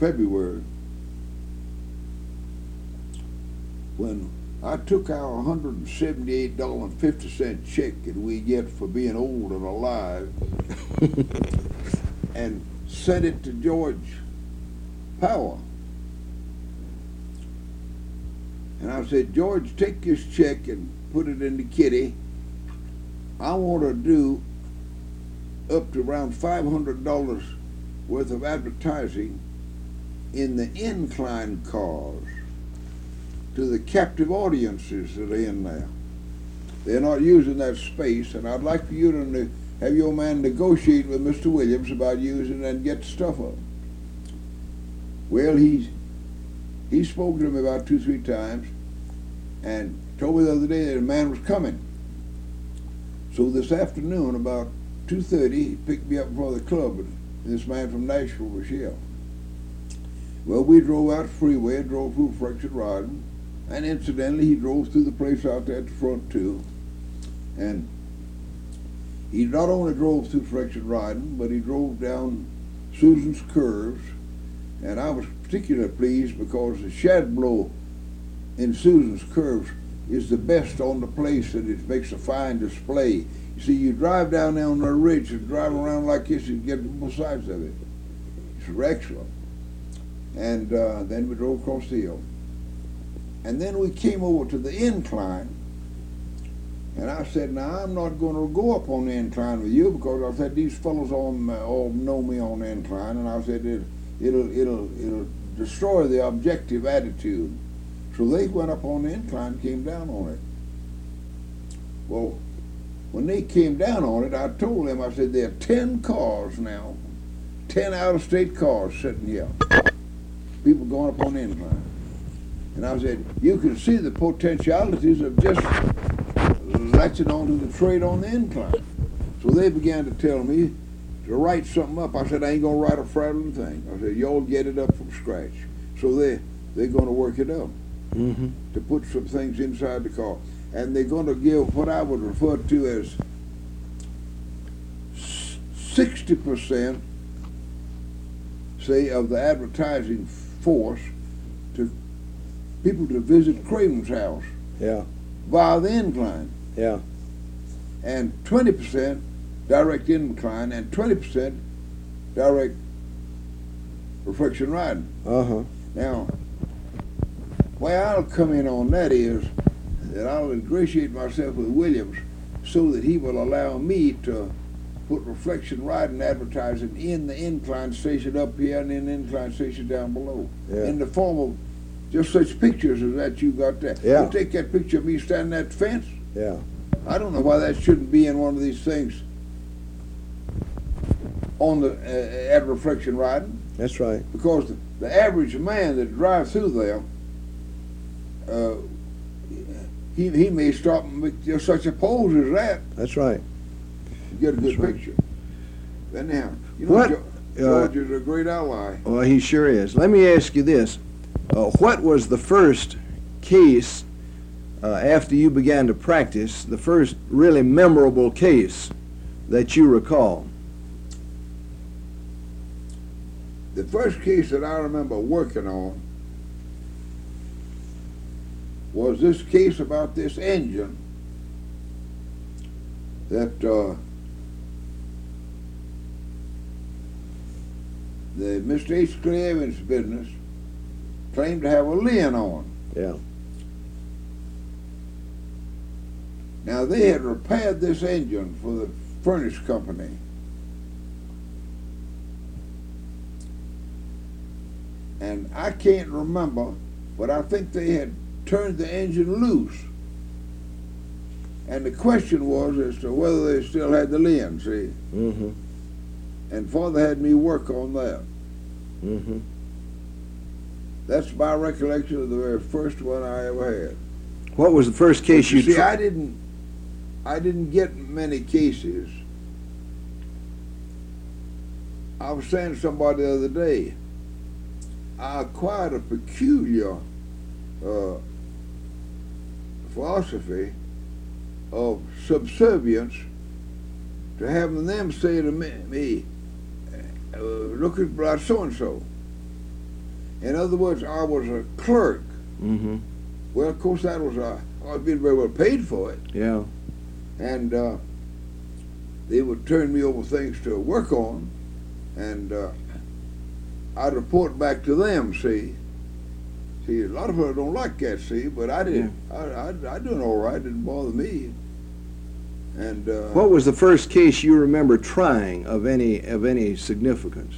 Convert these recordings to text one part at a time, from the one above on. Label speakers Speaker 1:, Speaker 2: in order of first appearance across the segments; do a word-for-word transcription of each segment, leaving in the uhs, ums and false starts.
Speaker 1: February, when I took our one hundred seventy-eight dollars and fifty cent check that we get for being old and alive and sent it to George Power. And I said, George, take this check and put it in the kitty. I want to do up to around five hundred dollars worth of advertising in the incline cars to the captive audiences that are in there. They're not using that space, and I'd like for you to ne- have your man negotiate with Mister Williams about using it and get stuff up. Well, he he spoke to me about two, three times, and told me the other day that a man was coming. So this afternoon, about two thirty, he picked me up before the club, and this man from Nashville was here. Well, we drove out the freeway, drove through Frexit Riding, and incidentally, he drove through the place out there at the front, too. And he not only drove through Frexit Riding, but he drove down Susan's Curves, and I was particularly pleased because the shad blow in Susan's Curves is the best on the place, and it makes a fine display. You see, you drive down there on the ridge and drive around like this, you get both sides of it. It's excellent. And uh, then we drove across the hill. And then we came over to the incline, and I said, now I'm not going to go up on the incline with you, because I said these fellows all, all know me on the incline, and I said it, it'll, it'll, it'll destroy the objective attitude. So they went up on the incline, came down on it. Well, when they came down on it, I told them, I said, there are ten cars now, ten out-of-state cars sitting here, people going up on the incline. And I said, you can see the potentialities of just latching onto the trade on the incline. So they began to tell me to write something up. I said, I ain't going to write a fraudulent thing. I said, y'all get it up from scratch. So they, they're going to work it up
Speaker 2: mm-hmm.
Speaker 1: to put some things inside the car. And they're going to give what I would refer to as sixty percent, say, of the advertising force to people to visit Craven's house
Speaker 2: Yeah.
Speaker 1: via the incline.
Speaker 2: Yeah.
Speaker 1: And twenty percent direct incline and twenty percent direct reflection riding.
Speaker 2: Uh-huh.
Speaker 1: Now, where I'll come in on that is that I'll ingratiate myself with Williams so that he will allow me to put reflection riding advertising in the incline station up here and in the incline station down below.
Speaker 2: Yeah.
Speaker 1: In the form of just such pictures as that you got there.
Speaker 2: Yeah.
Speaker 1: You take that picture of me standing at the fence.
Speaker 2: Yeah.
Speaker 1: I don't know why that shouldn't be in one of these things on the uh, at reflection riding.
Speaker 2: That's right.
Speaker 1: Because the, the average man that drives through there, uh, he he may stop and make just such a pose as that
Speaker 2: That's right.
Speaker 1: to get a good
Speaker 2: That's right.
Speaker 1: picture. Then now, you know,
Speaker 2: What,
Speaker 1: Jo-
Speaker 2: uh,
Speaker 1: George is a great ally.
Speaker 2: Well, he sure is. Let me ask you this. Uh, what was the first case, uh, after you began to practice, the first really memorable case that you recall?
Speaker 1: The first case that I remember working on was this case about this engine that uh, the Mister H. Clay Evans business claimed to have a lien on.
Speaker 2: Yeah.
Speaker 1: Now, they had repaired this engine for the furnace company. And I can't remember, but I think they had turned the engine loose. And the question was as to whether they still had the lien, see?
Speaker 2: Mm-hmm.
Speaker 1: And Father had me work on that.
Speaker 2: Mm-hmm.
Speaker 1: That's my recollection of the very first one I ever had.
Speaker 2: What was the first case
Speaker 1: But you
Speaker 2: you
Speaker 1: see,
Speaker 2: tr-
Speaker 1: I didn't, I didn't get many cases. I was saying to somebody the other day, I acquired a peculiar uh, philosophy of subservience to having them say to me, me uh, look at so-and-so. In other words, I was a clerk.
Speaker 2: Mm-hmm.
Speaker 1: Well, of course, that was a, I was being very well paid for it.
Speaker 2: Yeah.
Speaker 1: And uh, they would turn me over things to work on, and uh, I'd report back to them, see. See, a lot of people don't like that, see, but I did. Yeah. I, I, I doing all right. It didn't bother me. And uh,
Speaker 2: what was the first case you remember trying of any of any significance?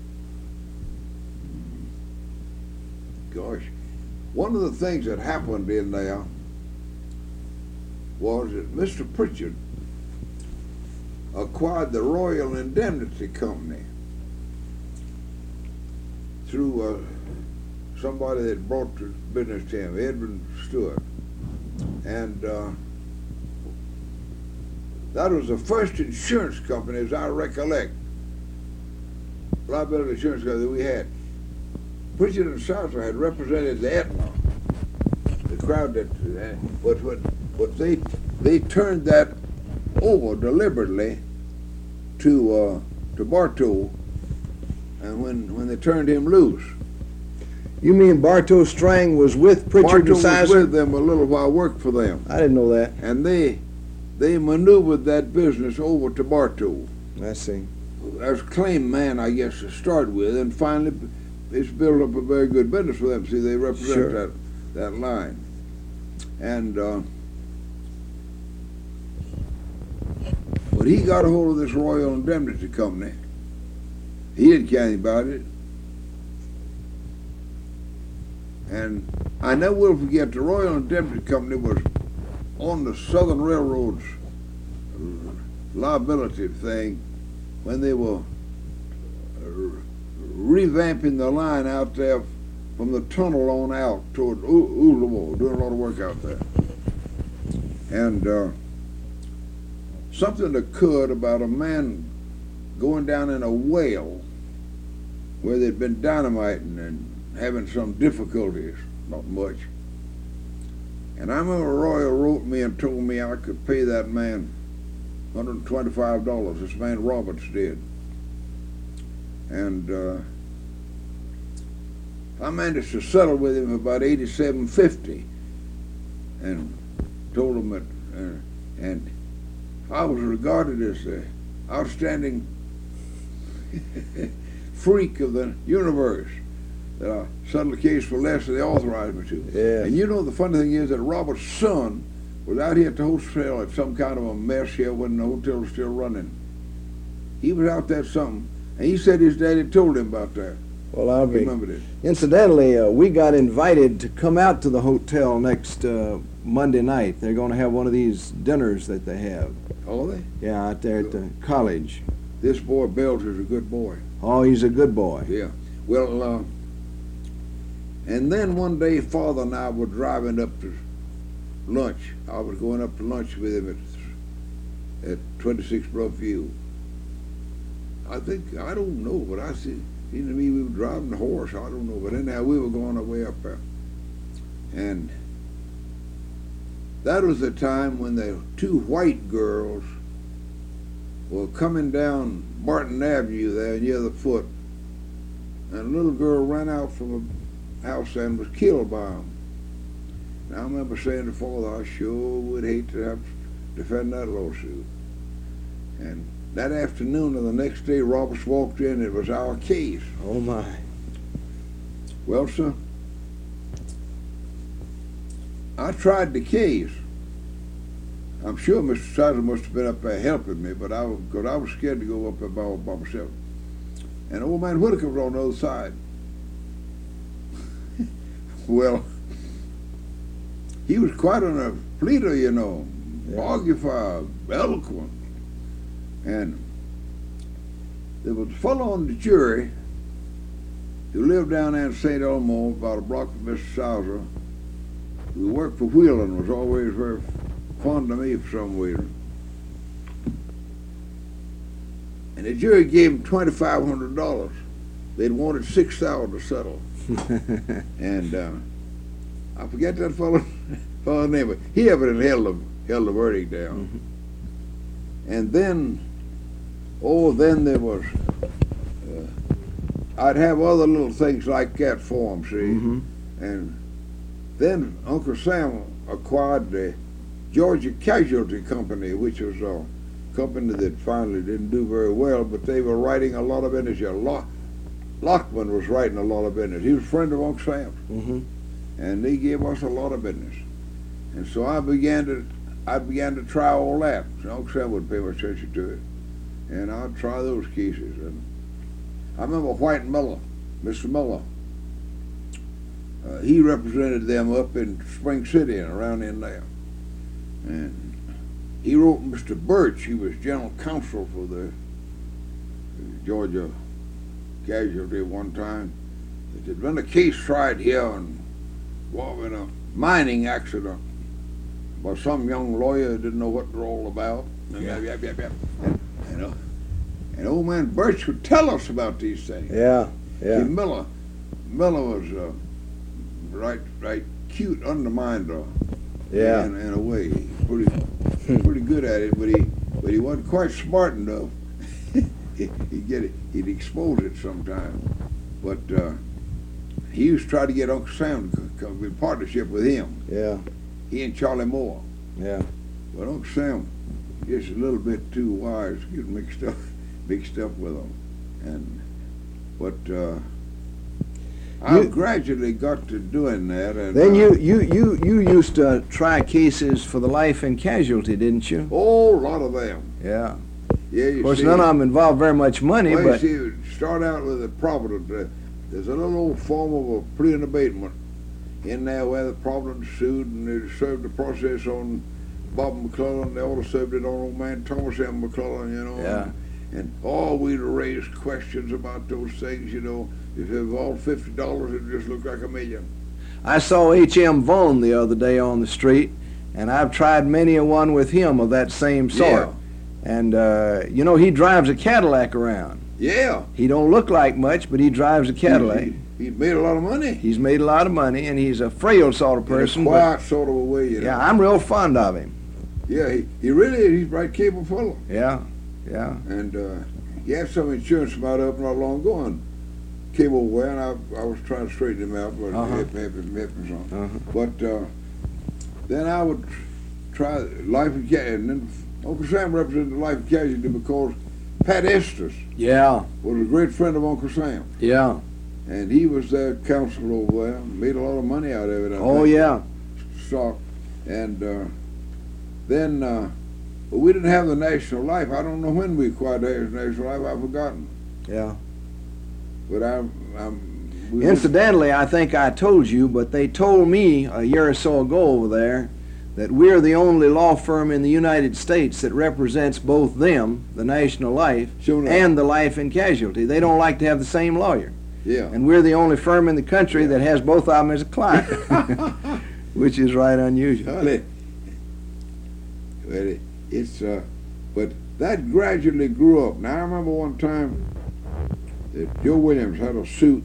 Speaker 1: Gosh, one of the things that happened in there was that Mister Pritchard acquired the Royal Indemnity Company through uh, somebody that brought the business to him, Edwin Stewart. And uh, that was the first insurance company, as I recollect, liability insurance company that we had. Pritchard and Southern had represented the Aetna, the crowd that, uh, but, but, but they, they turned that over deliberately to, uh, to Bartow, and when, when they turned him loose.
Speaker 2: You mean Bartow Strang was with Pritchard
Speaker 1: Bartow
Speaker 2: and Sizer?
Speaker 1: was with them a little while, worked for them.
Speaker 2: I didn't know that.
Speaker 1: And they, they maneuvered that business over to Bartow.
Speaker 2: I see.
Speaker 1: As claim man, I guess, to start with, and finally it's built up a very good business for them. See, they represent
Speaker 2: Sure.
Speaker 1: that that line. And uh, when he got a hold of this Royal Indemnity Company, he didn't care anything about it. And I never will forget, the Royal Indemnity Company was on the Southern Railroad's liability thing when they were revamping the line out there from the tunnel on out toward Ulamo, doing a lot of work out there. And uh, something occurred about a man going down in a well where they'd been dynamiting and having some difficulties, not much. And I remember Royal wrote me and told me I could pay that man one hundred twenty-five dollars. This man Roberts did. And uh, I managed to settle with him about eighty-seven fifty, and told him that, uh, and I was regarded as the outstanding freak of the universe, that I settled the case for less than they authorized me to.
Speaker 2: Yeah.
Speaker 1: And you know, the funny thing is that Robert's son was out here at the hotel at some kind of a mess here when the hotel was still running. He was out there something, and he said his daddy told him about that.
Speaker 2: Well, I'll be.
Speaker 1: Remember this.
Speaker 2: Incidentally, uh, we got invited to come out to the hotel next uh, Monday night. They're going to have one of these dinners that they have.
Speaker 1: Oh, they?
Speaker 2: Yeah, out there at the college.
Speaker 1: This boy Belcher's a good boy.
Speaker 2: Oh, he's a good boy.
Speaker 1: Yeah. Well, uh, and then one day, Father and I were driving up to lunch. I was going up to lunch with him at, at twenty-six Bluff View. I think, I don't know, but I see, he and me, we were driving the horse, I don't know, but anyhow, we were going our way up there. And that was the time when the two white girls were coming down Martin Avenue there near the foot, and a little girl ran out from a house and was killed by them. And I remember saying to Father, I sure would hate to have to defend that lawsuit. And that afternoon of the next day, Roberts walked in. It was our case.
Speaker 2: Oh, my.
Speaker 1: Well, sir, I tried the case. I'm sure Mister Sizer must have been up there helping me, but I was, cause I was scared to go up there by, by myself. And old man Whitaker was on the other side. Well, he was quite a pleader, you know,
Speaker 2: Yeah.
Speaker 1: argufier, eloquent. And there was a fellow on the jury who lived down there in Saint Elmo, about a block from Mister Sizer, who worked for Wheeling, was always very fond of me for some reason. And the jury gave him twenty-five hundred dollars. They'd wanted six thousand dollars to settle. And uh, I forget that fellow, fellow's name, but he evidently held the, held the verdict down. Mm-hmm. And then, oh, then there was uh, I'd have other little things like that for him, see.
Speaker 2: Mm-hmm.
Speaker 1: And then Uncle Sam acquired the Georgia Casualty Company, which was a company that finally didn't do very well, but they were writing a lot of business. Yeah, Lock, Lockman was writing a lot of business. He was a friend of Uncle Sam,
Speaker 2: Mm-hmm.
Speaker 1: and they gave us a lot of business. And so I began to, I began to try all that. So Uncle Sam wouldn't pay much attention to it, and I'd try those cases. And I remember White Miller, Mister Miller. Uh, he represented them up in Spring City and around in there. And he wrote Mister Birch, he was general counsel for the Georgia Casualty one time. There'd been a case tried here involving a mining accident by some young lawyer who didn't know what they're all about.
Speaker 2: Yeah.
Speaker 1: And, and, and, uh, and old man Birch would tell us about these things.
Speaker 2: Yeah, yeah.
Speaker 1: See, Miller, Miller was uh, right, right cute underminder.
Speaker 2: Yeah.
Speaker 1: In, in a way, he's pretty, pretty good at it, but he, but he wasn't quite smart enough. he, he'd get it, he'd expose it sometime. But uh, he used to try to get Uncle Sam to come in partnership with him.
Speaker 2: Yeah.
Speaker 1: He and Charlie Moore.
Speaker 2: Yeah.
Speaker 1: But Uncle Sam, just a little bit too wise, get mixed up, mixed up with them, and but. Uh, I
Speaker 2: You-
Speaker 1: gradually got to doing that, and
Speaker 2: Then
Speaker 1: uh,
Speaker 2: you, you, you, you used to try cases for the life and casualty, didn't you?
Speaker 1: oh, a lot of them.
Speaker 2: Yeah.
Speaker 1: Yeah, you
Speaker 2: Of course,
Speaker 1: see,
Speaker 2: none of them involved very much money,
Speaker 1: well,
Speaker 2: but
Speaker 1: you see, start out with a Providence. Uh, there's a little old form of a plea and abatement in there where the Providence sued, and they served the process on Bob McClellan. They also served it on old man Thomas M. McClellan, you know.
Speaker 2: Yeah.
Speaker 1: And, and all we'd raise questions about those things, you know. If it involved fifty dollars, it just looked like a million.
Speaker 2: I saw H M. Vaughn the other day on the street, and I've tried many a one with him of that same sort.
Speaker 1: Yeah.
Speaker 2: And, uh, you know, he drives a Cadillac around.
Speaker 1: Yeah.
Speaker 2: He don't look like much, but he drives a Cadillac.
Speaker 1: He, he made a lot of money.
Speaker 2: He's made a lot of money, and he's a frail sort of person.
Speaker 1: In a
Speaker 2: But,
Speaker 1: quiet sort of a way, you know.
Speaker 2: yeah, I'm real fond of him.
Speaker 1: Yeah, he, he really is. He's a right capable fellow.
Speaker 2: Yeah, yeah.
Speaker 1: And uh, he had some insurance about up not long ago and came over and I, I was trying to straighten him out, but
Speaker 2: Uh-huh.
Speaker 1: hip, hip, hip, hip and something.
Speaker 2: Uh-huh.
Speaker 1: But uh, then I would try life and casualty. And then Uncle Sam represented the life and casualty because Pat Estes
Speaker 2: Yeah,
Speaker 1: was a great friend of Uncle Sam.
Speaker 2: yeah.
Speaker 1: And he was their counsel over there, made a lot of money out of it. I
Speaker 2: Oh,
Speaker 1: think.
Speaker 2: yeah.
Speaker 1: Stock. And uh, then, uh, but we didn't have the National Life. I don't know when we acquired the National Life. I've forgotten.
Speaker 2: Yeah.
Speaker 1: But I'm, I'm we
Speaker 2: Incidentally, I think I told you, but they told me a year or so ago over there that we're the only law firm in the United States that represents both them, the National Life,
Speaker 1: Sure enough.
Speaker 2: and the Life and Casualty. They don't like to have the same lawyer.
Speaker 1: Yeah.
Speaker 2: And we're the only firm in the country that has both of them as a client, which is right unusual.
Speaker 1: Well, it, well, it, it's, uh, but that gradually grew up. Now, I remember one time that Joe Williams had a suit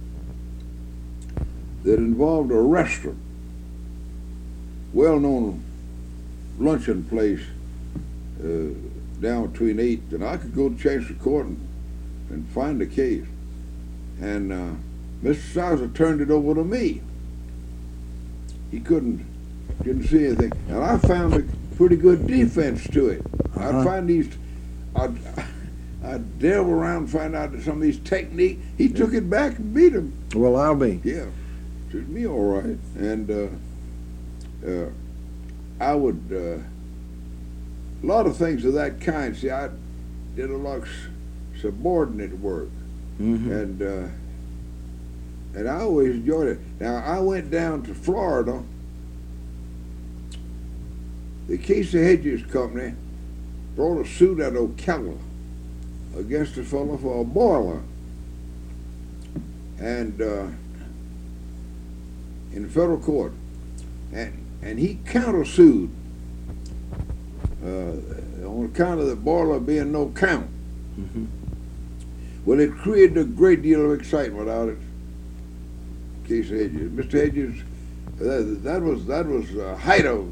Speaker 1: that involved a restaurant, well-known luncheon place uh, down between eighth, and I could go to Chancery Court and, and find the case. And uh, Mister Sizer turned it over to me. He couldn't, didn't see anything. And I found a pretty good defense to it.
Speaker 2: Uh-huh.
Speaker 1: I'd find these, I'd, I'd delve around and find out some of these techniques. He took it back and beat him.
Speaker 2: Well, I'll be.
Speaker 1: Yeah, treated me all right. And uh, uh, I would, uh, a lot of things of that kind. See, I did a lot of s- subordinate work.
Speaker 2: Mm-hmm.
Speaker 1: And uh, and I always enjoyed it. Now I went down to Florida. The Casey Hedges Company brought a suit out of Ocala against a fellow for a boiler, and uh, in federal court, and and he countersued uh, on account of the boiler being no count.
Speaker 2: Mm-hmm.
Speaker 1: Well, it created a great deal of excitement out at Casey Hedges. Mister Hedges, that, that was that was the height of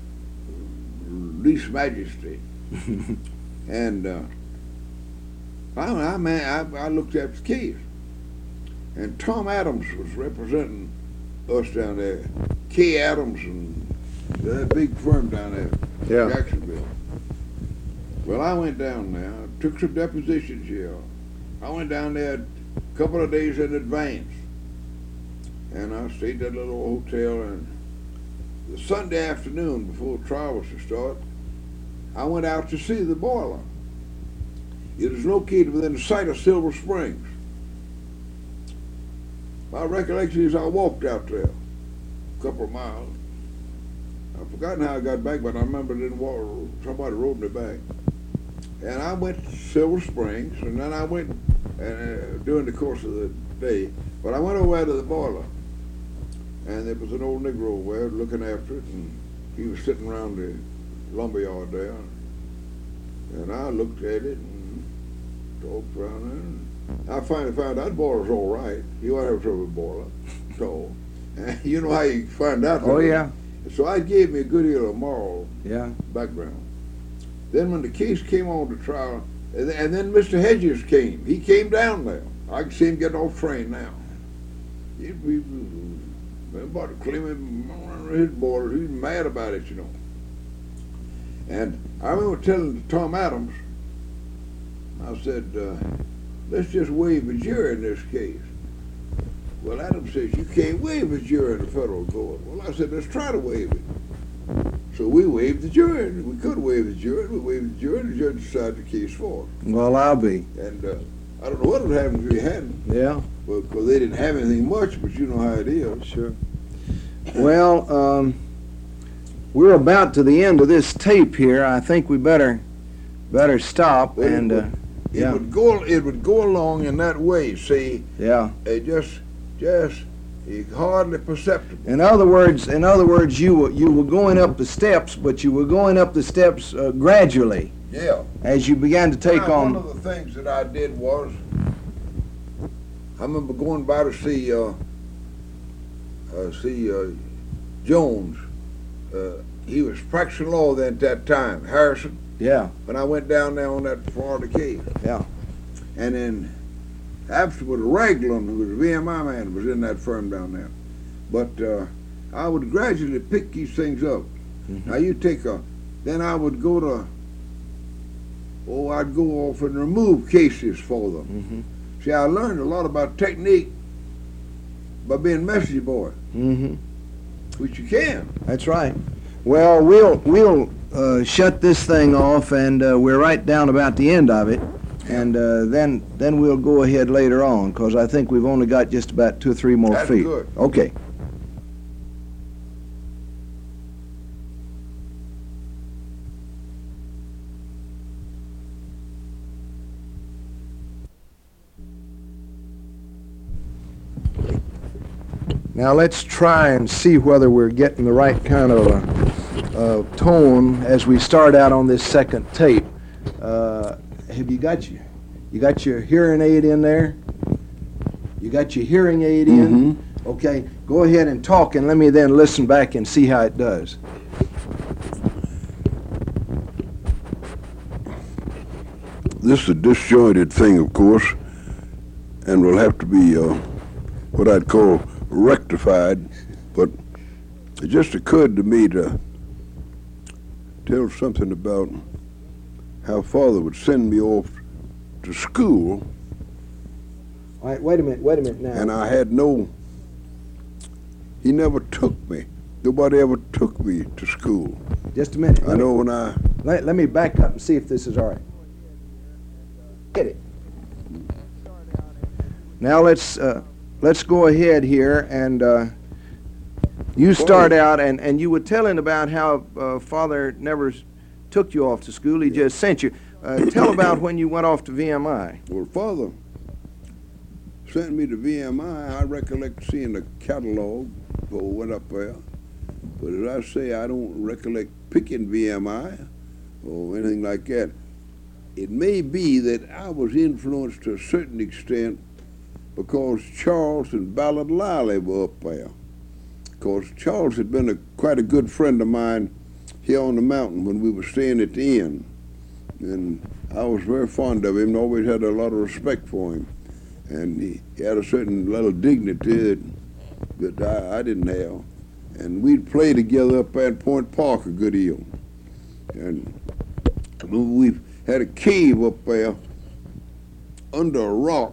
Speaker 1: least majesty, and uh, I, I man, I, I looked at the case, and Tom Adams was representing us down there. Kay Adams and that big firm down there,
Speaker 2: Yeah.
Speaker 1: Jacksonville. Well, I went down there, took some depositions here. I went down there a couple of days in advance, and I stayed at a little hotel. And the Sunday afternoon before the trial was to start, I went out to see the boiler. It is located within the site of Silver Springs. My recollection is I walked out there a couple of miles. I've forgotten how I got back, but I remember it didn't walk, somebody rode me back. And I went to Silver Springs, and then I went uh, during the course of the day. But I went over to the boiler, and there was an old Negro over there looking after it, and he was sitting around the lumberyard there. And I looked at it and talked around it. And I finally found out that boiler's all right. He won't have trouble with the boiler. So, and you know how you find out.
Speaker 2: Oh, yeah.
Speaker 1: So I gave me a good deal of moral
Speaker 2: Yeah.
Speaker 1: background. Then when the case came on to trial, and then, and then Mister Hedges came. He came down there. I can see him getting off train now. He'd be everybody claiming his boiler. He was mad about it, you know. And I remember telling Tom Adams, I said, uh, let's just waive a jury in this case. Well, Adams says, you can't waive a jury in the federal court. Well, I said, let's try to waive it. So we waived the jury. We could waive the jury. We waived the jury, and the judge decided the case for us.
Speaker 2: Well, I'll be.
Speaker 1: And uh, I don't know what would happen if we hadn't.
Speaker 2: Yeah.
Speaker 1: Well, because they didn't have anything much, but you know how it is.
Speaker 2: Sure. Well, um, we're about to the end of this tape here. I think we better better stop.
Speaker 1: Well,
Speaker 2: and
Speaker 1: it
Speaker 2: uh,
Speaker 1: would,
Speaker 2: yeah.
Speaker 1: it would go. It would go along in that way. See,
Speaker 2: yeah.
Speaker 1: it just, just, it's hardly perceptible.
Speaker 2: In other words, in other words, you were you were going up the steps, but you were going up the steps uh, gradually
Speaker 1: Yeah.
Speaker 2: as you began to take
Speaker 1: Now,
Speaker 2: on.
Speaker 1: one of the things that I did was, I remember going by to see, uh, uh, see uh, Jones. Uh, he was practicing law then at that time, Harrison.
Speaker 2: Yeah.
Speaker 1: When I went down there on that Florida case.
Speaker 2: Yeah.
Speaker 1: And then afterward, Ragland, who was a V M I man, was in that firm down there. But uh, I would gradually pick these things up.
Speaker 2: Mm-hmm.
Speaker 1: Now you take a, then I would go to, oh, I'd go off and remove cases for them.
Speaker 2: Mm-hmm.
Speaker 1: See, I learned a lot about technique by being message boy,
Speaker 2: Mm-hmm.
Speaker 1: which you can.
Speaker 2: That's right. Well, we'll we'll uh, shut this thing off, and uh, we're right down about the end of it, and uh, then then we'll go ahead later on, because I think we've only got just about two or three more
Speaker 1: That's
Speaker 2: feet.
Speaker 1: good.
Speaker 2: Okay. Now let's try and see whether we're getting the right kind of uh, uh, tone as we start out on this second tape. Uh, have you got your, you got your hearing aid in there? You got your hearing aid in?
Speaker 1: Mhm.
Speaker 2: Okay, go ahead and talk, and let me then listen back and see how it does.
Speaker 1: This is a disjointed thing, of course, and will have to be uh, what I'd call rectified, but it just occurred to me to tell something about how Father would send me off to school,
Speaker 2: All right, wait a minute, wait a minute now.
Speaker 1: and I had no, he never took me. Nobody ever took me to school.
Speaker 2: Just a minute.
Speaker 1: I
Speaker 2: Let me-
Speaker 1: know when I,
Speaker 2: Let, let me back up and see if this is all right. Get it. Now let's uh, let's go ahead here, and uh, you start out, and, and you were telling about how uh, Father never s- took you off to school. He just sent you. Uh, tell about when you went off to V M I.
Speaker 1: well, Father sent me to V M I. I recollect seeing the catalog before I went up there. But as I say, I don't recollect picking V M I or anything like that. It may be that I was influenced to a certain extent because Charles and Ballard Liley were up there. Because Charles had been a, quite a good friend of mine here on the mountain when we were staying at the inn. And I was very fond of him and always had a lot of respect for him. and he, he had a certain little dignity that, that I, I didn't have. And we'd play together up at Point Park a good deal. And we've had a cave up there under a rock.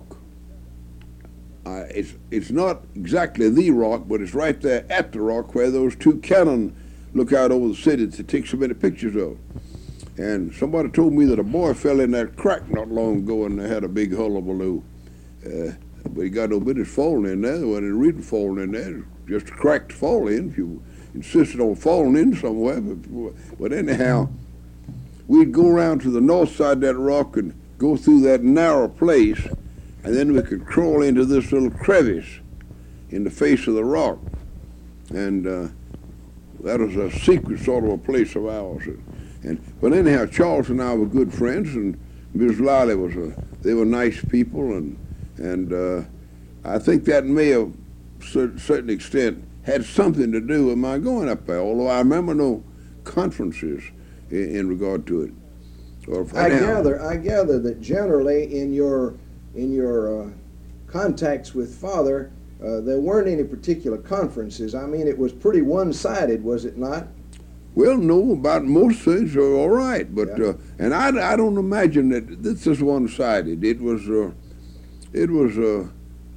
Speaker 1: Uh, it's it's not exactly the rock, but it's right there at the rock where those two cannon look out over the city to take so many pictures of. And somebody told me that a boy fell in that crack not long ago and they had a big hullabaloo. Uh, but he got no business falling in there. There wasn't any reason falling in there. Just a crack to fall in if you insisted on falling in somewhere. But, but anyhow, we'd go around to the north side of that rock and go through that narrow place, and then we could crawl into this little crevice in the face of the rock. And uh, that was a secret sort of a place of ours. And but anyhow, Charles and I were good friends, and Miss Liley was a. They were nice people, and and uh, I think that may have, to a certain extent, had something to do with my going up there. Although I remember no conferences in, in regard to it. Or if
Speaker 2: I
Speaker 1: anyhow,
Speaker 2: gather, I gather that generally in your in your uh, contacts with Father, uh, there weren't any particular conferences. I mean, it was pretty one-sided, was it not?
Speaker 1: Well, no, about most things are all right, but
Speaker 2: Yeah.
Speaker 1: uh, and I, I don't imagine that this is one-sided. It was uh, it was uh,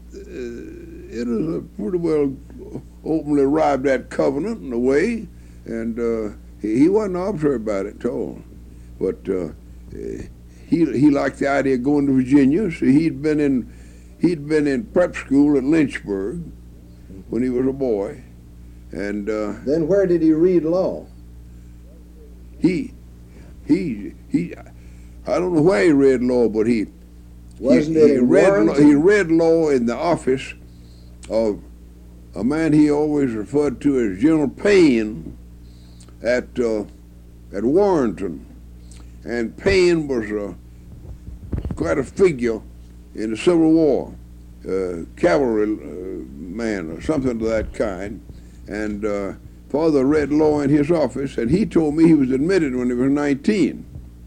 Speaker 1: it was a pretty well openly arrived at covenant in a way, and uh, he, he wasn't arbitrary about it at all. But uh, he he liked the idea of going to Virginia, so he'd been in he'd been in prep school at Lynchburg when he was a boy, and uh,
Speaker 2: Then where did he read law?
Speaker 1: he he he I don't know where he read law, but he
Speaker 2: Wasn't
Speaker 1: he,
Speaker 2: it
Speaker 1: he
Speaker 2: in
Speaker 1: read law,
Speaker 2: Warrenton?
Speaker 1: he read law in the office of a man he always referred to as General Payne at uh, at Warrenton. And Payne was uh, quite a figure in the Civil War, uh, cavalry uh, man or something of that kind. And uh, Father read law in his office, and he told me he was admitted when he was nineteen,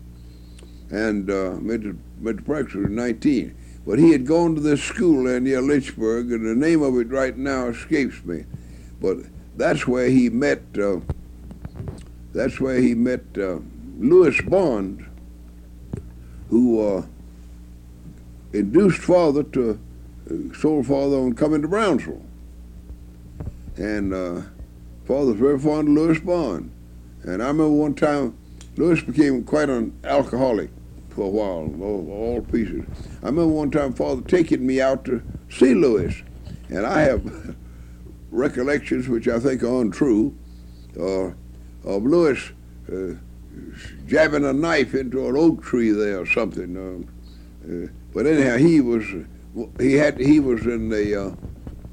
Speaker 1: and uh, made the, made the practice when he was nineteen. But he had gone to this school there near Lynchburg, and the name of it right now escapes me. But that's where he met. Uh, that's where he met. Uh, Lewis Bond, who uh, induced Father to, uh, sold Father on coming to Brownsville. And uh, Father was very fond of Lewis Bond. And I remember one time, Lewis became quite an alcoholic for a while, all, all pieces. I remember one time Father taking me out to see Lewis. And I have recollections, which I think are untrue, uh, of Lewis uh, jabbing a knife into an oak tree there or something. Uh, uh, but anyhow, he was he had he was in the uh,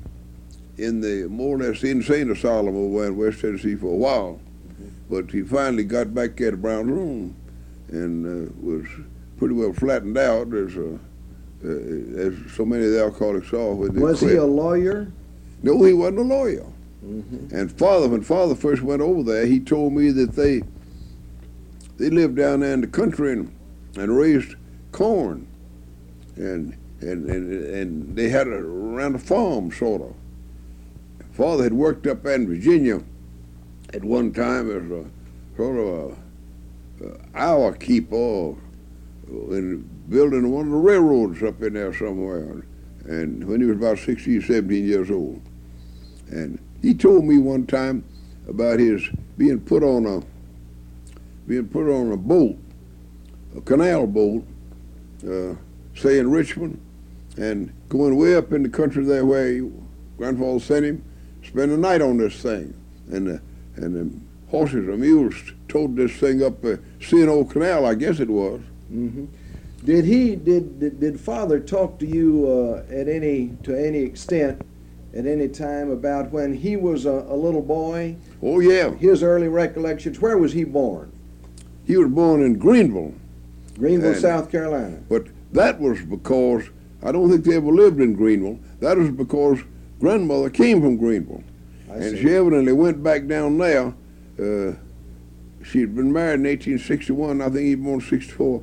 Speaker 1: in the more or less insane asylum over in West Tennessee for a while, but he finally got back at Brownsville and uh, was pretty well flattened out as uh, uh, as so many of the alcoholics are. When they
Speaker 2: Was
Speaker 1: quit.
Speaker 2: he a lawyer?
Speaker 1: No, he wasn't a lawyer.
Speaker 2: Mm-hmm.
Speaker 1: And Father, when Father first went over there, he told me that they they lived down there in the country and, and raised corn, and and and and they had a around a farm sort of. Father had worked up in Virginia at one time as a sort of a, a hour keeper in building one of the railroads up in there somewhere, and when he was about sixteen, seventeen years old. And he told me one time about his being put on a being put on a boat, a canal boat, uh, say in Richmond, and going way up in the country there where he, grandfather sent him, spend the night on this thing, and the, and the horses or mules towed this thing up uh, C and O Canal, I guess it was.
Speaker 2: Mm-hmm. Did he did, did did Father talk to you uh, at any to any extent at any time about when he was a, a little boy?
Speaker 1: Oh yeah,
Speaker 2: His early recollections. Where was he born?
Speaker 1: he was born in Greenville,
Speaker 2: Greenville,
Speaker 1: And-
Speaker 2: South Carolina.
Speaker 1: but that was because I don't think they ever lived in Greenville. That was because grandmother came from Greenville.
Speaker 2: I
Speaker 1: And
Speaker 2: see.
Speaker 1: she evidently went back down there. Uh, she'd been married in eighteen sixty-one. I think he was born in sixty-four.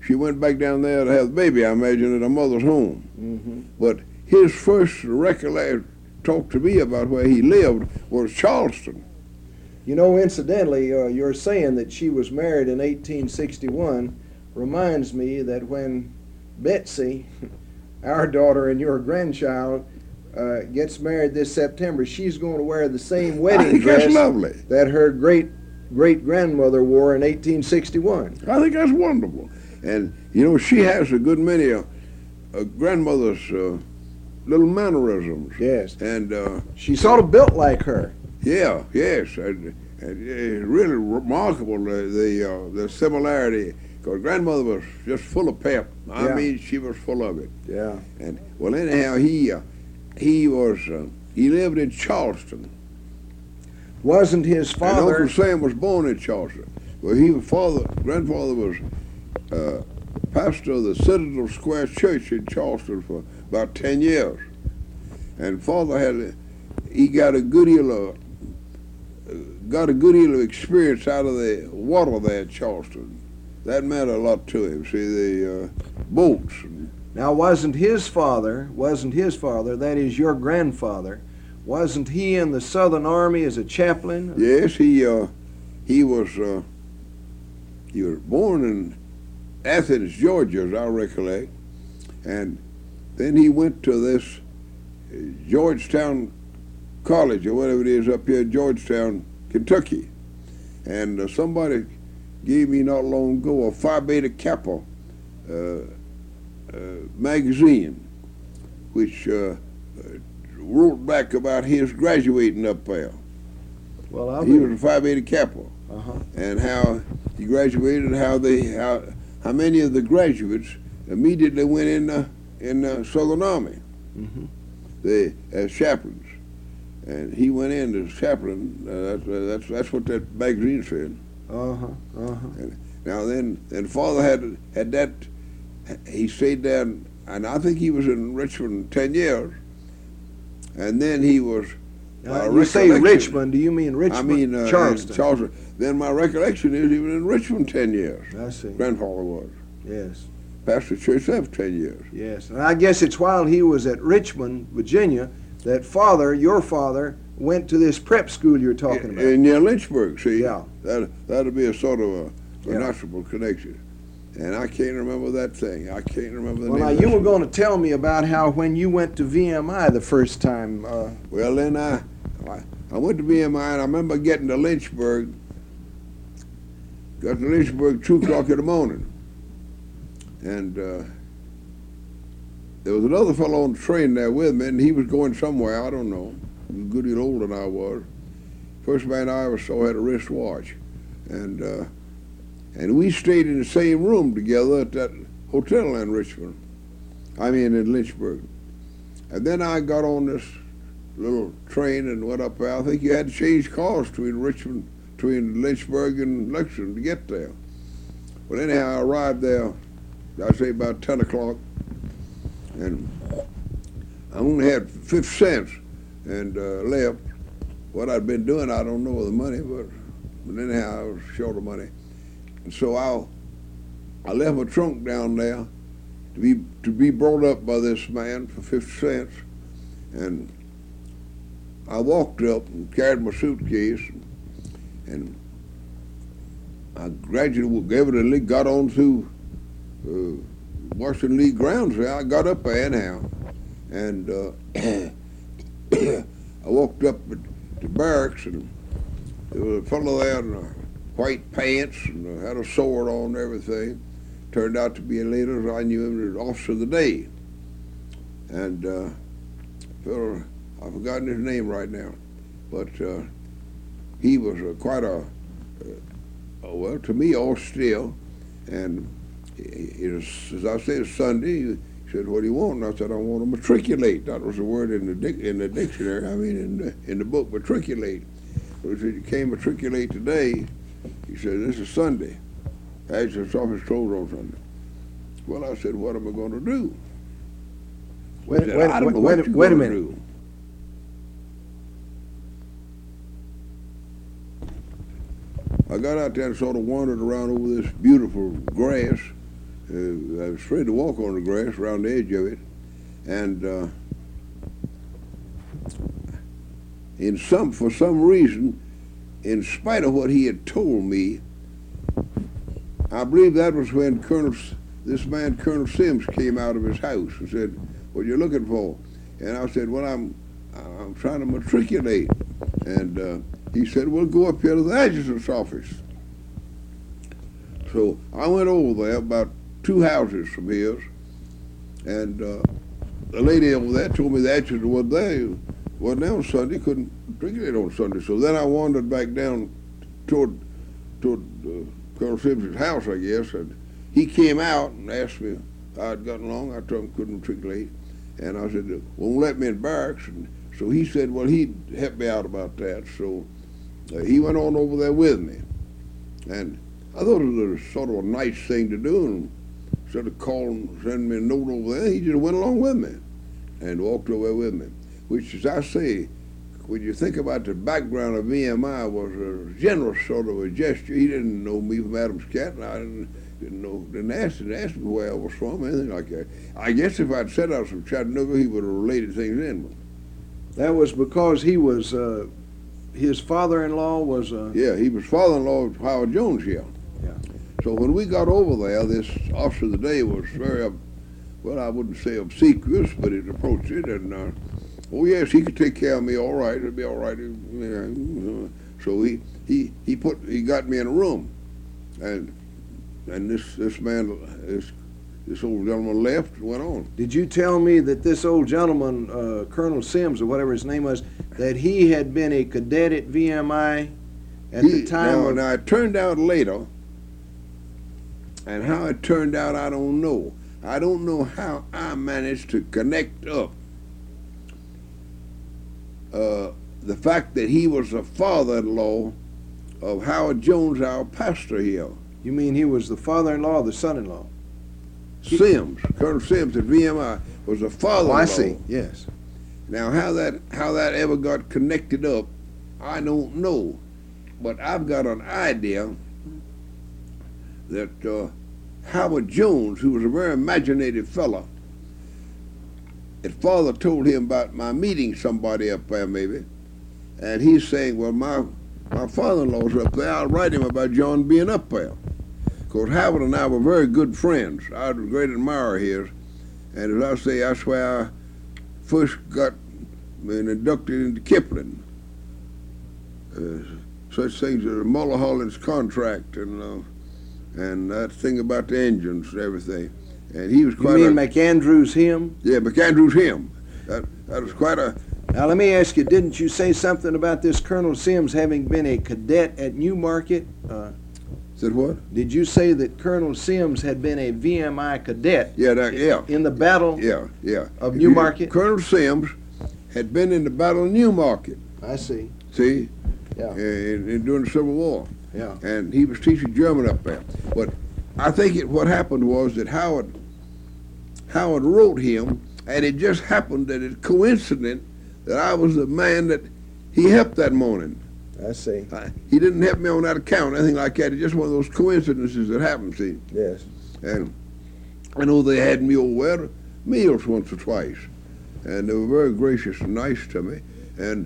Speaker 1: she went back down there to have the baby, I imagine, at her mother's home.
Speaker 2: Mm-hmm.
Speaker 1: But his first recollection, talk to me about where he lived, was Charleston.
Speaker 2: You know, incidentally, uh, your saying that she was married in eighteen sixty-one reminds me that when Betsy, our daughter and your grandchild, uh, gets married this September, she's going to wear the same
Speaker 1: I
Speaker 2: wedding
Speaker 1: think
Speaker 2: dress
Speaker 1: that's lovely.
Speaker 2: that her great great grandmother wore in eighteen sixty-one.
Speaker 1: I think that's wonderful. And, you know, she has a good many uh, uh, grandmother's uh, little mannerisms.
Speaker 2: Yes.
Speaker 1: And, uh,
Speaker 2: She's sort of built like her.
Speaker 1: yeah, yes. And, and it's really remarkable, uh, the, uh, the similarity. Because grandmother was just full of pep. I
Speaker 2: Yeah.
Speaker 1: mean, she was full of it.
Speaker 2: Yeah.
Speaker 1: And, well, anyhow, he, uh, he was, uh, he lived in Charleston.
Speaker 2: Wasn't his
Speaker 1: And
Speaker 2: father...
Speaker 1: Uncle Sam was born in Charleston. Well, he was father, grandfather was uh, pastor of the Citadel Square Church in Charleston for about ten years. And father had, he got a good deal of, uh, got a good deal of experience out of the water there in Charleston. That meant a lot to him. See, the uh, boats. And,
Speaker 2: Now, wasn't his father, wasn't his father, that is your grandfather, wasn't he in the Southern Army as a chaplain?
Speaker 1: yes, he uh, he was uh, he was born in Athens, Georgia, as I recollect, and then he went to this uh, Georgetown College or whatever it is up here in Georgetown, Kentucky, and uh, somebody gave me not long ago a Phi Beta Kappa uh, uh, magazine, which uh, wrote back about his graduating up there.
Speaker 2: Well, I'll
Speaker 1: He
Speaker 2: be...
Speaker 1: was a Phi Beta Kappa,
Speaker 2: Uh-huh.
Speaker 1: and how he graduated, how they, how, how many of the graduates immediately went in the in the Southern Army,
Speaker 2: Mm-hmm.
Speaker 1: they as chaplains, and he went in as chaplain. Uh, that's, uh, that's that's what that magazine said.
Speaker 2: Uh-huh. Uh-huh.
Speaker 1: And now then, then father had had that. He stayed down, and I think he was in Richmond ten years, and then he was.
Speaker 2: Now,
Speaker 1: uh,
Speaker 2: you say
Speaker 1: recollection-
Speaker 2: Richmond, do you mean Richmond?
Speaker 1: I mean uh,
Speaker 2: Charleston.
Speaker 1: Charleston. Then my recollection is he was in Richmond ten years.
Speaker 2: I see.
Speaker 1: Grandfather was.
Speaker 2: Yes.
Speaker 1: Pastored church there for ten years.
Speaker 2: Yes. And I guess it's while he was at Richmond, Virginia, that father, your father, went to this prep school you're talking
Speaker 1: In,
Speaker 2: about.
Speaker 1: in near Lynchburg, see?
Speaker 2: Yeah.
Speaker 1: That, that'd be a sort of a, a
Speaker 2: Yeah.
Speaker 1: natural connection. And I can't remember that thing. I can't remember the
Speaker 2: Well,
Speaker 1: name
Speaker 2: now
Speaker 1: of
Speaker 2: you
Speaker 1: that
Speaker 2: were
Speaker 1: school.
Speaker 2: going to tell me about how when you went to V M I the first time. Uh,
Speaker 1: Well, then I, I, I went to V M I, and I remember getting to Lynchburg, got to Lynchburg two o'clock in the morning. And uh, there was another fellow on the train there with me, and he was going somewhere, I don't know. He was a good deal older than I was. First man I ever saw had a wristwatch. And uh, and we stayed in the same room together at that hotel in Richmond. I mean, in Lynchburg. And then I got on this little train and went up there. I think you had to change cars between Richmond, between Lynchburg and Lexington to get there. But anyhow, I arrived there, I'd say about ten o'clock, and I only had fifty cents and uh, left. What I'd been doing, I don't know with the money, but, but anyhow, I was short of money. And so I, I left my trunk down there to be to be brought up by this man for fifty cents, and I walked up and carried my suitcase, and I gradually, evidently got on through uh, Washington Lee grounds there. I got up there anyhow, and uh, I walked up to barracks, and there was a fellow there in uh, white pants and uh, had a sword on and everything. Turned out to be a later, I knew him as Officer of the Day. And uh, fellow, I've forgotten his name right now, but uh, he was uh, quite a, uh, well, to me, austere. And he, he was, as I said, Sunday, he said, "What do you want?" And I said, "I want to matriculate." That was the word in the dic- in the dictionary. I mean, in the, in the book, matriculate. So he said, "You can't matriculate today." He said, "This is Sunday. Adjutant's office closed on Sunday." Well, I said, "What am I going to do?"
Speaker 2: wait,
Speaker 1: He said,
Speaker 2: wait,
Speaker 1: "I don't know
Speaker 2: wait,
Speaker 1: what you're
Speaker 2: wait a
Speaker 1: gonna
Speaker 2: minute.
Speaker 1: do." I got out there and sort of wandered around over this beautiful grass, Uh, I was afraid to walk on the grass around the edge of it, and uh, in some for some reason, in spite of what he had told me, I believe that was when Colonel this man Colonel Sims came out of his house and said, "What you looking for?" And I said, "Well, I'm I'm trying to matriculate." And uh, he said, "Well, go up here to the adjutant's office." So I went over there, about two houses from his, and uh, the lady over there told me the adjutant wasn't there. Wasn't there on Sunday, couldn't matriculate on Sunday. So then I wandered back down toward toward uh, Colonel Sims' house, I guess, and he came out and asked me how I'd gotten along. I told him I couldn't matriculate, and I said, "Won't let me in barracks." And so he said, well, he'd help me out about that. So uh, he went on over there with me, and I thought it was a sort of a nice thing to do. And instead of calling, sending me a note over there, he just went along with me and walked over there with me. Which, as I say, when you think about the background of V M I, was a generous sort of a gesture. He didn't know me from Adam's Cat, and I didn't, didn't know, didn't ask, didn't ask me where I was from, anything like that. I guess if I'd said I was from Chattanooga, he would have related things in.
Speaker 2: That was because he was, uh, his father-in-law was uh,
Speaker 1: Yeah, he was father-in-law of Howard Jones here.
Speaker 2: Yeah.
Speaker 1: So when we got over there, this officer of the day was very, well, I wouldn't say obsequious, but he approached it, and uh, oh yes, he could take care of me all right. It'd be all right. Yeah. So he he he put he got me in a room, and and this this man this this old gentleman left and went on.
Speaker 2: Did you tell me that this old gentleman, uh, Colonel Sims or whatever his name was, that he had been a cadet at V M I at
Speaker 1: He,
Speaker 2: the time?
Speaker 1: now,
Speaker 2: of,
Speaker 1: now it turned out later, and how it turned out, I don't know. I don't know how I managed to connect up uh, the fact that he was the father-in-law of Howard Jones, our pastor here.
Speaker 2: You mean he was the father-in-law or the son-in-law?
Speaker 1: Sims, Colonel Sims at V M I was a father-in-law.
Speaker 2: Oh, I see. Yes.
Speaker 1: Now, how that how that ever got connected up, I don't know, but I've got an idea that uh, Howard Jones, who was a very imaginative fellow, his father told him about my meeting somebody up there, maybe, and he's saying, "Well, my my father-in-law's up there. I'll write him about John being up there." Because Howard and I were very good friends. I was a great admirer of his. And as I say, that's where I first got inducted into Kipling. Uh, such things as Mulholland's contract and uh, and that thing about the engines and everything. And he was quite
Speaker 2: You mean
Speaker 1: a...
Speaker 2: McAndrews hymn?
Speaker 1: Yeah, McAndrews hymn. That, that was quite a...
Speaker 2: Now let me ask you, didn't you say something about this Colonel Sims having been a cadet at Newmarket? Uh,
Speaker 1: Said what?
Speaker 2: Did you say that Colonel Sims had been a V M I cadet?
Speaker 1: Yeah, that, yeah.
Speaker 2: In the battle
Speaker 1: Yeah, yeah.
Speaker 2: of Newmarket?
Speaker 1: Colonel Sims had been in the Battle of Newmarket.
Speaker 2: I see.
Speaker 1: See?
Speaker 2: Yeah.
Speaker 1: In, in, during the Civil War.
Speaker 2: Yeah.
Speaker 1: And he was teaching German up there. But I think it, what happened was that Howard Howard wrote him, and it just happened that it's coincident that I was the man that he helped that morning.
Speaker 2: I see.
Speaker 1: I, he didn't help me on that account, anything like that. It's just one of those coincidences that happened, see.
Speaker 2: Yes.
Speaker 1: And I know they had me over meals once or twice, and they were very gracious and nice to me. And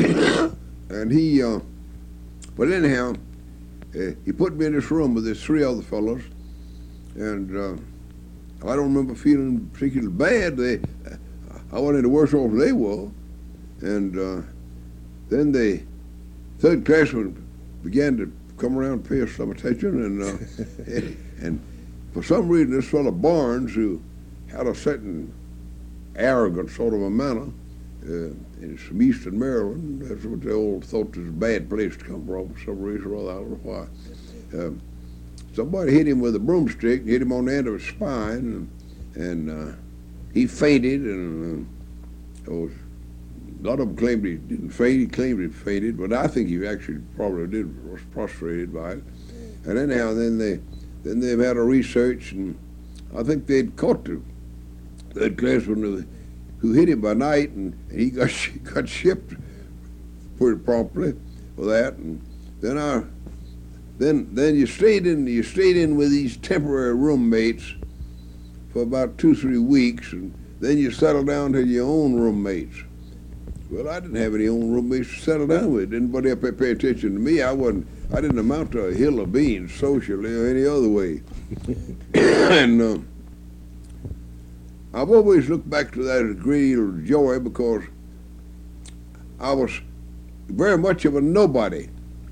Speaker 1: and he, uh, but anyhow, uh, he put me in this room with these three other fellows, and uh, I don't remember feeling particularly bad. They, I wasn't any worse off than they were. And uh, then they, third classmen began to come around and pay us some attention, and uh, and for some reason this fellow Barnes, who had a certain arrogant sort of a manner, uh, is from Eastern Maryland. That's what they all thought was a bad place to come from for some reason or other. I don't know why. Uh, somebody hit him with a broomstick, hit him on the end of his spine, and, and uh, he fainted, and uh, was, a lot of them claimed he didn't faint. He claimed he fainted, but I think he actually probably did, was prostrated by it. And anyhow, then they, then they've had a research, and I think they'd caught the third classman who, who hit him by night, and, and he got got shipped pretty promptly for that. And then I, then then you stayed in you stayed in with these temporary roommates for about two, three weeks, and then you settle down to your own roommates. Well, I didn't have any own roommates to settle down with. Didn't nobody up there pay attention to me. I wasn't. I didn't amount to a hill of beans socially or any other way. and uh, I've always looked back to that as a great deal of joy because I was very much of a nobody.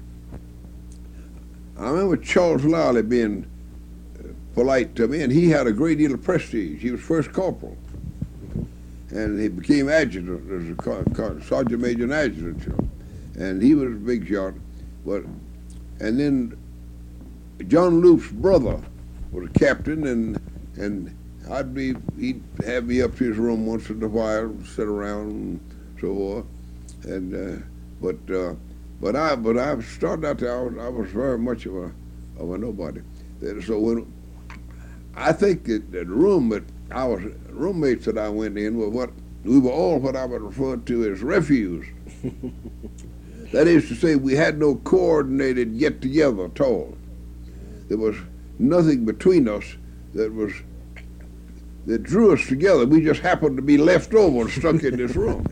Speaker 1: I remember Charles Lowley being polite to me, and he had a great deal of prestige. He was first corporal, and he became adjutant as a car, car, sergeant major and adjutant, you know. And he was a big shot. But and then John Loop's brother was a captain, and and I'd be he'd have me up to his room once in a while, sit around and so forth. And uh, but uh, but I but I started out there. I was, I was very much of a of a nobody. So when I think that the room that I was roommates that I went in were what we were all what I would refer to as refugees. That is to say, we had no coordinated get-together at all. There was nothing between us that was that drew us together. We just happened to be left over and stuck in this room.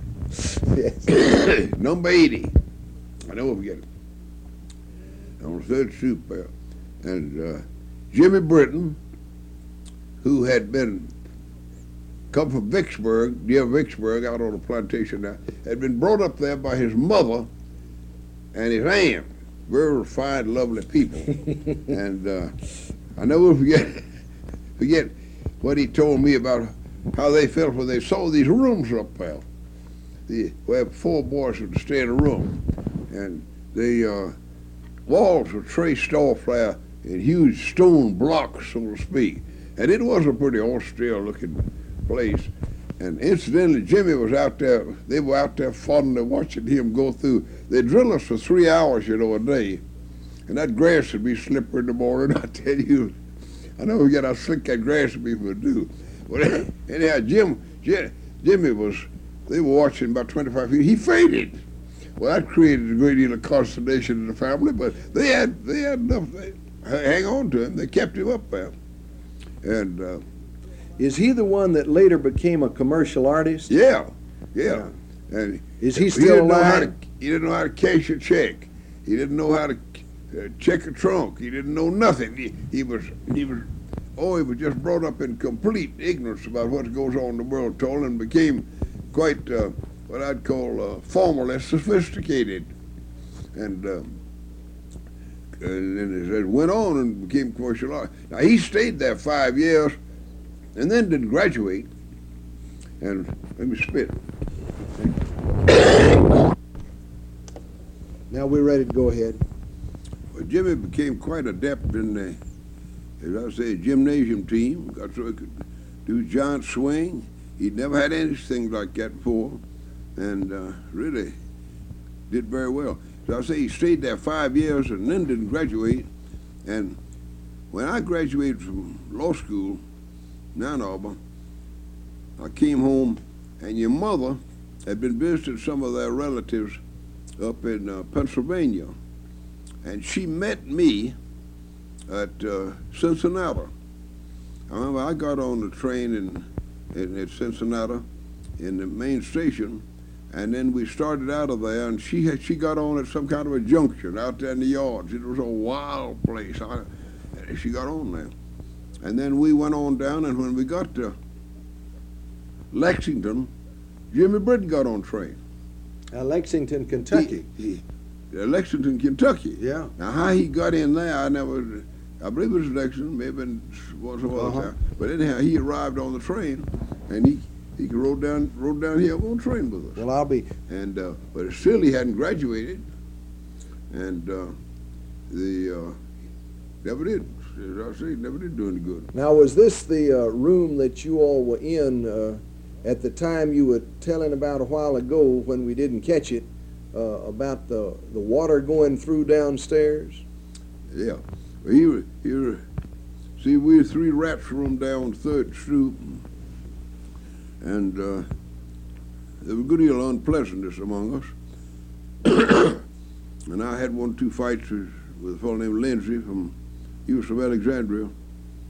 Speaker 1: Number eighty. I never forget it. On the third troop there. And uh, Jimmy Britton, who had been come from Vicksburg, near Vicksburg, out on a plantation there, had been brought up there by his mother and his aunt. Very fine, lovely people. and uh, I never forget forget what he told me about how they felt when they saw these rooms up there. The, where four boys would stay in a room. And the uh, walls were traced off there in huge stone blocks, so to speak. And it was a pretty austere-looking place. And incidentally, Jimmy was out there, they were out there fondly watching him go through. They drill us for three hours, you know, a day. And that grass would be slippery in the morning, I tell you. I never forget how slick that grass would be for do. But anyhow, Jim, Jim, Jimmy was, they were watching about twenty-five feet. He fainted. Well, that created a great deal of consternation in the family, but they had they had enough to hang on to him. They kept him up there. And uh,
Speaker 2: is he the one that later became a commercial artist?
Speaker 1: Yeah, yeah. yeah. And
Speaker 2: is he still
Speaker 1: he didn't know how
Speaker 2: alive?
Speaker 1: to, he didn't know how to cash a check. He didn't know how to uh, check a trunk. He didn't know nothing. He, he was he was oh he was just brought up in complete ignorance about what goes on in the world, told, and became quite uh, what I'd call uh, formal and sophisticated. And. Uh, And then it went on and became commercial art. Now, he stayed there five years and then didn't graduate. And let me spit.
Speaker 2: Now we're ready to go ahead.
Speaker 1: Well, Jimmy became quite adept in the, as I say, gymnasium team. Got so he could do giant swing. He'd never had anything like that before, and uh, really did very well. So I say he stayed there five years and then didn't graduate. And when I graduated from law school in Ann Arbor, I came home, and your mother had been visiting some of their relatives up in uh, Pennsylvania, and she met me at uh, Cincinnati. I remember I got on the train in, in at Cincinnati in the main station. And then we started out of there, and she had, she got on at some kind of a junction out there in the yards. It was a wild place. I, she got on there. And then we went on down, and when we got to Lexington, Jimmy Britton got on train.
Speaker 2: Uh, Lexington, Kentucky.
Speaker 1: He, he, uh, Lexington, Kentucky.
Speaker 2: Yeah.
Speaker 1: Now, how he got in there, I never, I believe it was Lexington, maybe once or other
Speaker 2: Uh-huh.
Speaker 1: time. But anyhow, he arrived on the train, and he, he rode down, rode down here on train with us.
Speaker 2: Well, I'll be.
Speaker 1: And uh, but still, he hadn't graduated, and uh, the uh, never did. As I say, never did do any good.
Speaker 2: Now, was this the uh, room that you all were in uh, at the time you were telling about a while ago when we didn't catch it uh, about the the water going through downstairs?
Speaker 1: Yeah, well, he was- he was- see, we were three rats from down Third Troop, and uh, there was a good deal of unpleasantness among us. And I had one, two fights with, with a fellow named Lindsay from, he was from Alexandria.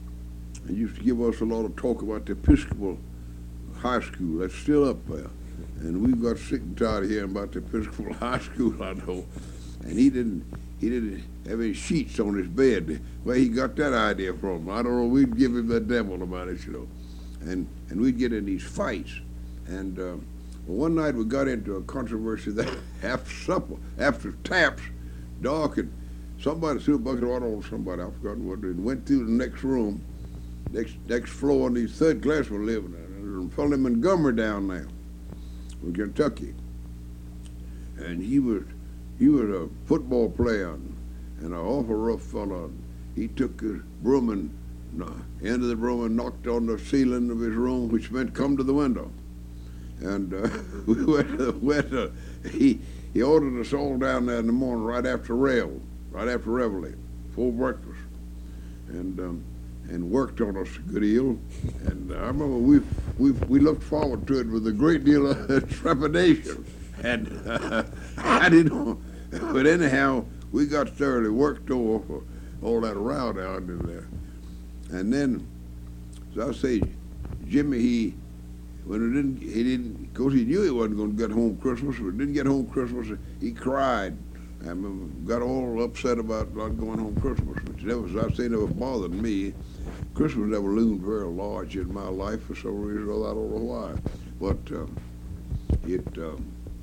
Speaker 1: and used to give us a lot of talk about the Episcopal High School. That's still up there. And we got sick and tired of hearing about the Episcopal High School, I know. And he didn't he didn't have any sheets on his bed. Where he got that idea from, I don't know. We'd give him the devil about it, you know. And and we'd get in these fights. And uh, one night we got into a controversy that after supper, after taps, dark, and somebody threw a bucket of water on somebody, I've forgotten what, and went through the next room, next next floor, and these third class were living there. There's a fellow in Montgomery down there, in Kentucky. And he was he was a football player and, and an awful rough fellow. He took his broom and uh, end of the broom and knocked on the ceiling of his room, which meant come to the window. And uh, we went, uh, went uh, he he ordered us all down there in the morning right after rail, right after reveille, full breakfast, and um, and worked on us a good deal. And I remember we we we looked forward to it with a great deal of trepidation. And uh, I didn't know, but anyhow, we got thoroughly worked over for all that row down in there. And then, so I say, Jimmy, he. When he didn't, he didn't, of course he knew he wasn't going to get home Christmas, but didn't get home Christmas, he cried. I got all upset about not going home Christmas, which never, I say, never bothered me. Christmas never loomed very large in my life for some reason, I don't know why. But uh, it, um,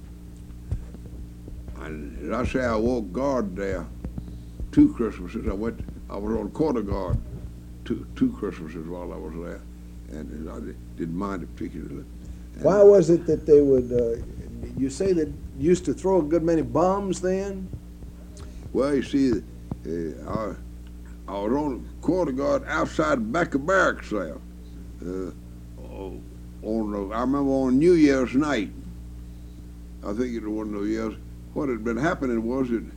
Speaker 1: I, I say I walked guard there two Christmases. I went, I was on quarter guard two, two Christmases while I was there. And I didn't mind it particularly. And
Speaker 2: why was it that they would, uh, you say that used to throw a good many bombs then?
Speaker 1: Well, you see, uh, I, I was on quarter guard outside the back of barracks there. Uh, on, uh, I remember on New Year's night, I think it was one of those years, what had been happening was that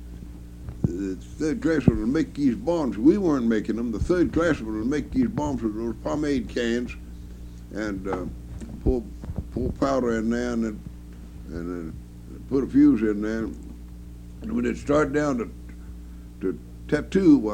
Speaker 1: the third classmen would make these bombs. We weren't making them. The third classmen would make these bombs with those pomade cans and uh, pour, pour powder in there and then, and then put a fuse in there. And when it started down to, to tattoo,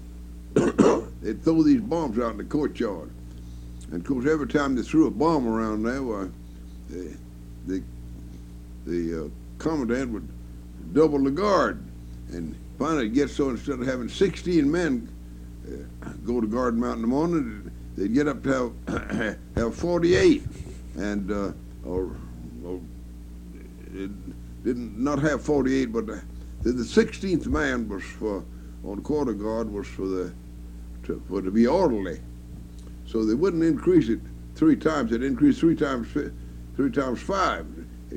Speaker 1: uh, they'd throw these bombs out in the courtyard. And of course, every time they threw a bomb around there, why, the, the, the uh, commandant would double the guard. And finally, it gets so instead of having sixteen men uh, go to guard Mountain in the morning, they'd get up to have, have forty-eight, and uh, or, or it didn't not have forty-eight, but the, the sixteenth man was for on quarter guard was for the to, for to be orderly, so they wouldn't increase it three times. They'd increase three times three times five,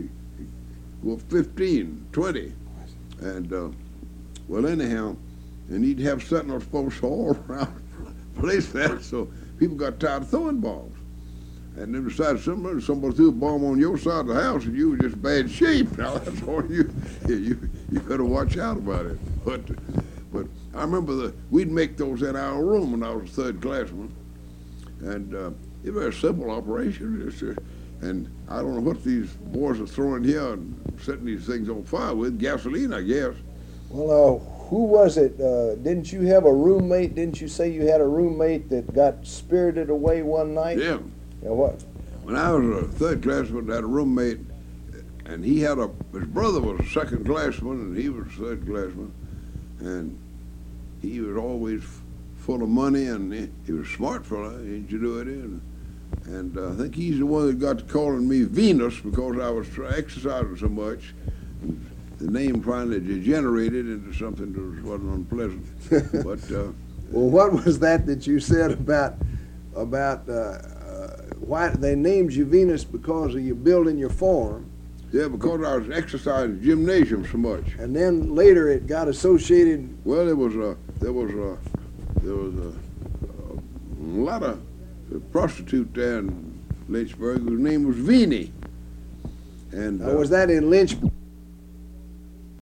Speaker 1: well, fifteen, twenty, and. Uh, Well, anyhow, and he'd have sentinels posts all around the place there, so people got tired of throwing bombs. And then decided somebody, somebody threw a bomb on your side of the house, and you were just bad shape. Now that's all you you you better watch out about it. But but I remember the we'd make those in our room when I was a third classman, and uh, it was a very simple operation. Just, uh, and I don't know what these boys are throwing here and setting these things on fire with gasoline, I guess.
Speaker 2: Well, uh, who was it? Uh, didn't you have a roommate? Didn't you say you had a roommate that got spirited away one night?
Speaker 1: Yeah.
Speaker 2: Yeah, what?
Speaker 1: When I was a third classman, I had a roommate, and he had a, his brother was a second classman, and he was a third classman, and he was always full of money, and he, he was a smart fella, ingenuity, and, and uh, I think he's the one that got to calling me Venus because I was exercising so much. The name finally degenerated into something that wasn't unpleasant. But uh,
Speaker 2: well, what was that that you said about about uh, uh, why they named you Venus because of you building your farm?
Speaker 1: Yeah, because I was exercising gymnasium so much.
Speaker 2: And then later it got associated.
Speaker 1: Well, there was a there was a there was a, a lot of prostitute there in Lynchburg whose name was Veenie. And
Speaker 2: Uh,
Speaker 1: uh,
Speaker 2: was that in Lynchburg?